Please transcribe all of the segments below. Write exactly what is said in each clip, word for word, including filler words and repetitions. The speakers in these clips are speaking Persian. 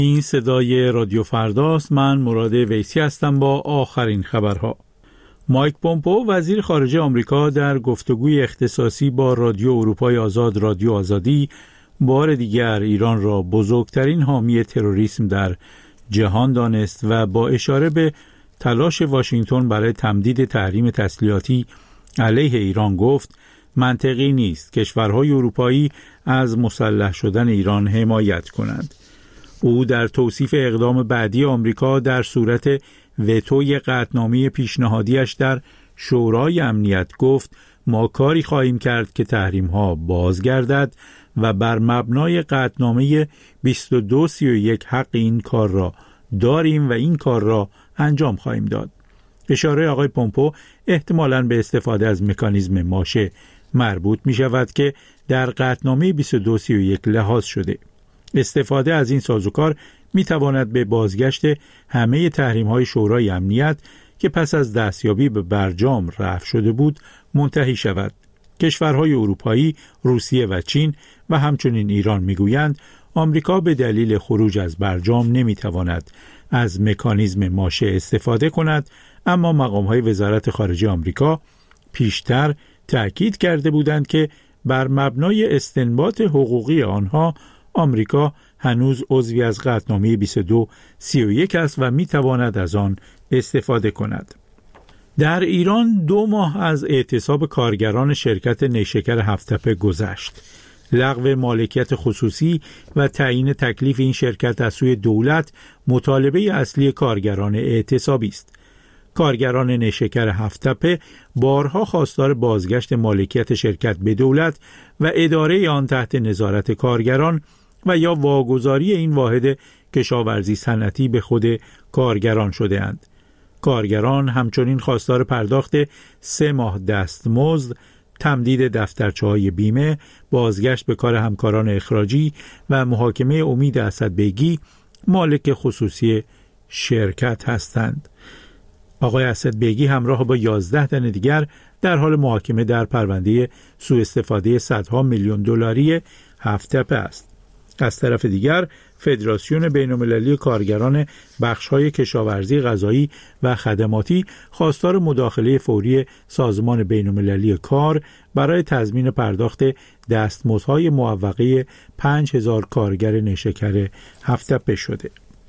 این صدای رادیو فرداست. من مراد ویسی هستم با آخرین خبرها. مایک پومپئو وزیر خارجه آمریکا در گفتگوی اختصاصی با رادیو اروپای آزاد رادیو آزادی بار دیگر ایران را بزرگترین حامی تروریسم در جهان دانست و با اشاره به تلاش واشنگتن برای تمدید تحریم تسلیحاتی علیه ایران گفت منطقی نیست کشورهای اروپایی از مسلح شدن ایران حمایت کنند. او در توصیف اقدام بعدی آمریکا در صورت وتوی قطعنامه پیشنهادیش در شورای امنیت گفت ما کاری خواهیم کرد که تحریم‌ها بازگردد و بر مبنای قطعنامه بیست و دو سی و یک حق این کار را داریم و این کار را انجام خواهیم داد. اشاره آقای پومپئو احتمالاً به استفاده از مکانیزم ماشه مربوط می شود که در قطعنامه بیست و دو سی و یک لحاظ شده. استفاده از این سازوکار می تواند به بازگشت همه تحریم‌های شورای امنیت که پس از دستیابی به برجام رفع شده بود منتهی شود. کشورهای اروپایی، روسیه و چین و همچنین ایران میگویند آمریکا به دلیل خروج از برجام نمیتواند از مکانیزم ماشه استفاده کند، اما مقام‌های وزارت خارجه آمریکا پیشتر تأکید کرده بودند که بر مبنای استنباط حقوقی آنها آمریکا هنوز عضوی از قطعنامه بیست و دو سی و یک است و میتواند از آن استفاده کند. در ایران دو ماه از اعتصاب کارگران شرکت نیشکر هفت‌تپه گذشت. لغو مالکیت خصوصی و تعیین تکلیف این شرکت از سوی دولت مطالبه اصلی کارگران اعتصابی است. کارگران نیشکر هفت‌تپه بارها خواستار بازگشت مالکیت شرکت به دولت و اداره آن تحت نظارت کارگران و یا واگذاری این واحد کشاورزی صنعتی به خود کارگران شده اند. کارگران همچنین خواستار پرداخت سه ماه دستمزد، تمدید دفترچه‌های بیمه، بازگشت به کار همکاران اخراجی و محاکمه امید اسدبیگی مالک خصوصی شرکت هستند. آقای اسدبیگی همراه با یازده تن دیگر در حال محاکمه در پرونده سوء استفاده صدها میلیون دلاری هفت‌تپه است. از طرف دیگر فدراسیون بین‌المللی کارگران بخش‌های کشاورزی غذایی و خدماتی خواستار مداخله فوری سازمان بین‌المللی کار برای تضمین پرداخت دستمزدهای معوقه پنج هزار کارگر نیشکر هفت‌تپه شده.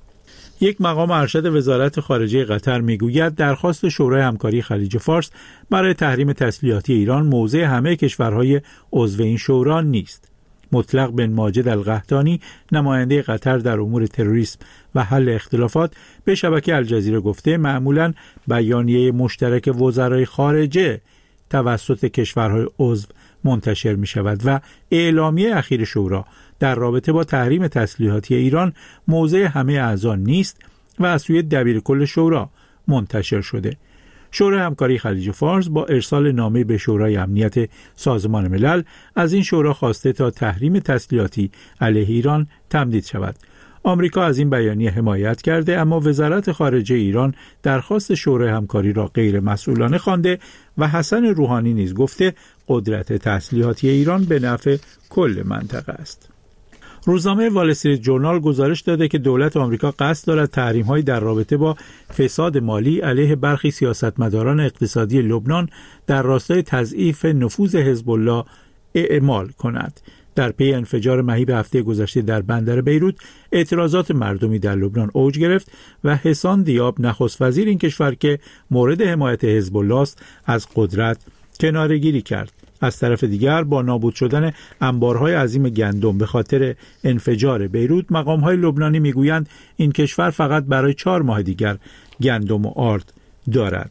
یک مقام ارشد وزارت خارجه قطر میگوید درخواست شورای همکاری خلیج فارس برای تحریم تسلیحاتی ایران موضع همه کشورهای عضو این شورا نیست. مطلق بن ماجد القحطانی نماینده قطر در امور تروریسم و حل اختلافات به شبکه الجزیره گفته معمولاً بیانیه مشترک وزرای خارجه توسط کشورهای عضو منتشر می شود و اعلامیه اخیر شورا در رابطه با تحریم تسلیحاتی ایران موضع همه اعضا نیست و از سوی دبیرکل شورا منتشر شده. شورای همکاری خلیج فارس با ارسال نامه به شورای امنیت سازمان ملل از این شورا خواسته تا تحریم تسلیحاتی علیه ایران تمدید شود. آمریکا از این بیانیه حمایت کرده، اما وزارت خارجه ایران درخواست شورای همکاری را غیر مسئولانه خوانده و حسن روحانی نیز گفته قدرت تسلیحاتی ایران به نفع کل منطقه است. روزنامه وال استریت جورنال گزارش داده که دولت آمریکا قصد دارد تحریم‌هایی در رابطه با فساد مالی علیه برخی سیاستمداران اقتصادی لبنان در راستای تضعیف نفوذ حزب الله اعمال کند. در پی انفجار مهیب هفته گذشته در بندر بیروت، اعتراضات مردمی در لبنان اوج گرفت و حسان دیاب نخست وزیر این کشور که مورد حمایت حزب الله است از قدرت کناره‌گیری کرد. از طرف دیگر با نابود شدن انبارهای عظیم گندم به خاطر انفجار بیروت، مقام‌های لبنانی میگویند این کشور فقط برای چهار ماه دیگر گندم و آرد دارد.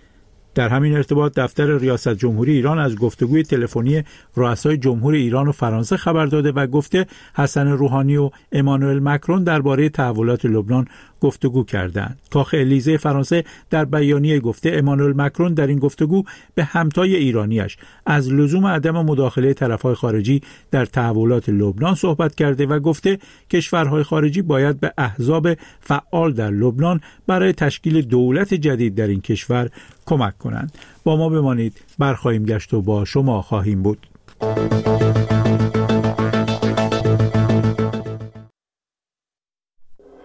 در همین ارتباط دفتر ریاست جمهوری ایران از گفتگوی تلفنی رؤسای جمهور ایران و فرانسه خبر داده و گفته حسن روحانی و امانوئل مکرون درباره تحولات لبنان گفتگو کردند. کاخ الیزه فرانسه در بیانیه گفته امانوئل مکرون در این گفتگو به همتای ایرانیش از لزوم عدم مداخله طرف‌های خارجی در تحولات لبنان صحبت کرده و گفته کشورهای خارجی باید به احزاب فعال در لبنان برای تشکیل دولت جدید در این کشور کمک کنند. با ما بمانید، برخواهیم گشت و با شما خواهیم بود.